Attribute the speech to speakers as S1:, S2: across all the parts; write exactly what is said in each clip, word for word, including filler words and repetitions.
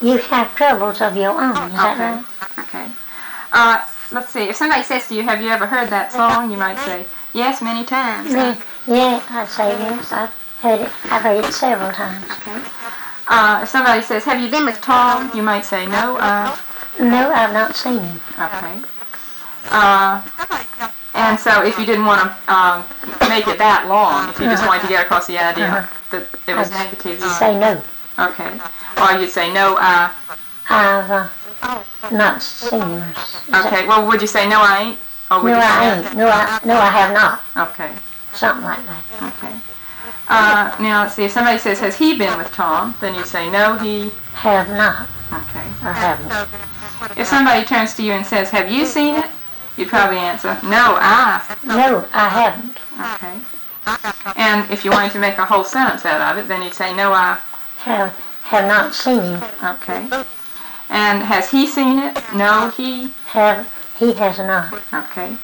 S1: you have troubles of your own, is that
S2: Okay.
S1: right?
S2: Okay. Uh, let's see. If somebody says to you, "Have you ever heard that song?" You might say, "Yes, many times."
S1: Yeah, yeah, I'd say yes. I've heard it. I've heard it several times.
S2: Okay. Uh, if somebody says, "Have you been with Tom?" You might say, "No, uh."
S1: No, I've not seen him.
S2: Okay. Uh, and so if you didn't want to um, make it that long, if you just wanted to get across the idea
S1: Uh-huh.
S2: that it was
S1: I'd
S2: negative, you
S1: say no.
S2: okay. Or you'd say, "No, uh."
S1: I've uh, not seen him. Or s- is that-
S2: Okay. Well, would you say, "No, I ain't"? Or would
S1: No,
S2: you say,
S1: I ain't. No, I, no, I have not.
S2: Okay.
S1: Something like that.
S2: Okay. Uh, now let's see. If somebody says, "Has he been with Tom?" Then you say, "No, he."
S1: Have not
S2: Okay.
S1: or haven't.
S2: If somebody turns to you and says, "Have you seen it?" You'd probably answer, "No, I."
S1: No, I haven't.
S2: Okay. And if you wanted to make a whole sentence out of it, then you'd say, "No, I."
S1: Have have not seen him.
S2: Okay. And has he seen it? No, he.
S1: Have he has not.
S2: Okay.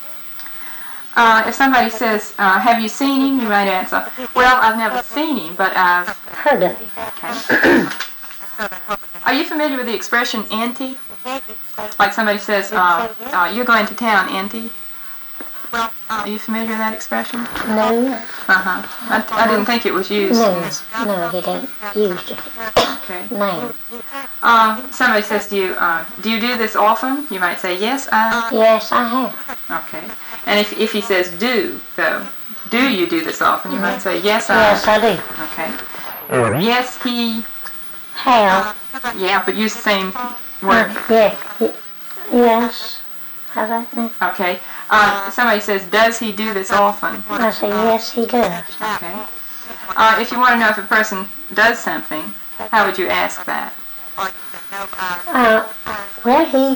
S2: Uh, if somebody says, uh, "Have you seen him?" You might answer, "Well, I've never seen him, but I've."
S1: Heard of him.
S2: Okay. Are you familiar with the expression "auntie"? Like somebody says, uh, uh, "You're going to town, auntie." Are you familiar with that expression?
S1: No,
S2: Uh-huh. I, I didn't think it was used.
S1: no, no, he didn't use it.
S2: Okay.
S1: Name.
S2: Uh, somebody says to you, uh, "Do you do this often?" You might say, "Yes, I."
S1: Yes, I have.
S2: Okay. And if, if he says "do," though, "Do you do this often?" You might say, "Yes, I."
S1: Yes, I do.
S2: Okay. Yes, he.
S1: Have.
S2: Yeah, but use the same word.
S1: Uh, yeah. y- Yes. How about that?
S2: Okay. Uh, if somebody says, "Does he do this often?"
S1: I say yes, he does.
S2: Okay. Uh, if you want to know if a person does something, how would you ask that?
S1: Uh, well, he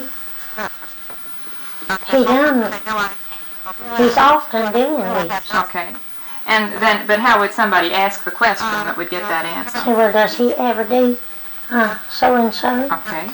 S1: he done. He's often doing this.
S2: Okay. And then, but how would somebody ask the question that would get that answer?
S1: Say, well, does he ever do uh, so and so?
S2: Okay.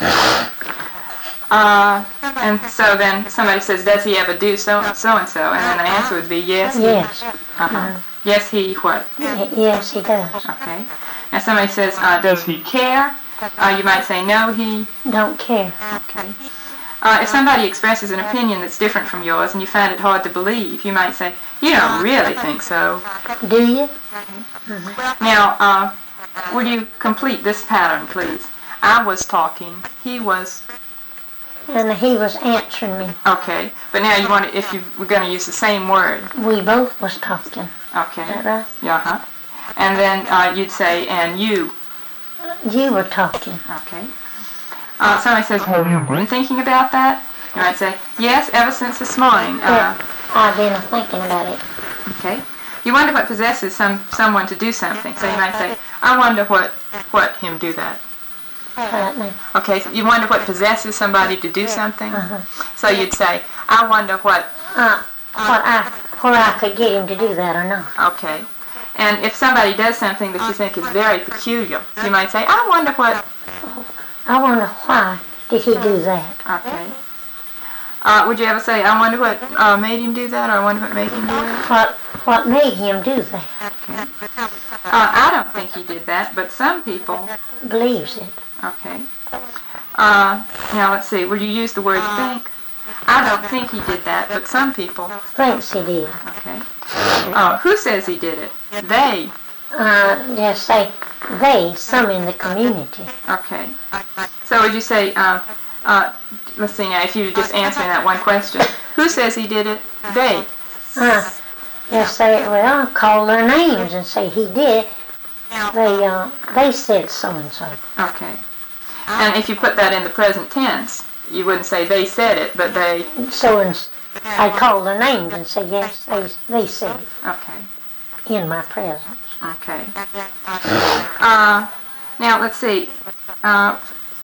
S2: Uh, and so then somebody says, "Does he ever do so so and so?" And then the answer would be yes. he-
S1: Yes.
S2: Uh-huh. Yes, he what?
S1: Y- Yes, he does.
S2: Okay. And somebody says, uh, "Does he care?" Uh, you might say, "No, he."
S1: Don't care.
S2: Okay. Uh, if somebody expresses an opinion that's different from yours and you find it hard to believe, you might say, "You don't really think so."
S1: Do you?
S2: Now, uh, would you complete this pattern, please? I was talking. He was.
S1: And he was answering me.
S2: Okay. But now you want to, if you were going to use the same word.
S1: We both was talking.
S2: Okay.
S1: Is that right?
S2: Yeah. Uh-huh. And then uh, you'd say, "And you."
S1: You were talking.
S2: Okay. Uh, somebody says, "Have you been thinking about that?" You might say, "Yes, ever since this morning." Uh,
S1: I've been thinking about it.
S2: okay. You wonder what possesses some someone to do something. So you might say, "I wonder what what him do that."
S1: Right now.
S2: Okay. So you wonder what possesses somebody to do something.
S1: Uh-huh.
S2: So you'd say, "I wonder what."
S1: Uh, what I, where I could get him to do that or not.
S2: Okay. And if somebody does something that you think is very peculiar, you might say, "I wonder what."
S1: I wonder why did he do that?
S2: Okay. Uh, would you ever say, "I wonder what uh, made him do that," or "I wonder what made him do that"?
S1: What what made him do that?
S2: Okay. Uh, I don't think he did that, but some people.
S1: Believes it.
S2: Okay. Uh, now let's see. Will you use the word "think"? I don't think he did that, but some people.
S1: Thinks he did.
S2: Okay. Uh, who says he did it? They.
S1: Uh, just say they, some in the community.
S2: Okay. So would you say, uh, uh, let's see now, if you were just answering that one question, who says he did it? They.
S1: Uh, just say, well, call their names and say he did. They uh, they said so and so.
S2: Okay. And if you put that in the present tense, you wouldn't say they said it, but they.
S1: So and s- I call their names and say yes, they they said it
S2: Okay.
S1: in my presence.
S2: Okay. Uh, now let's see. Uh,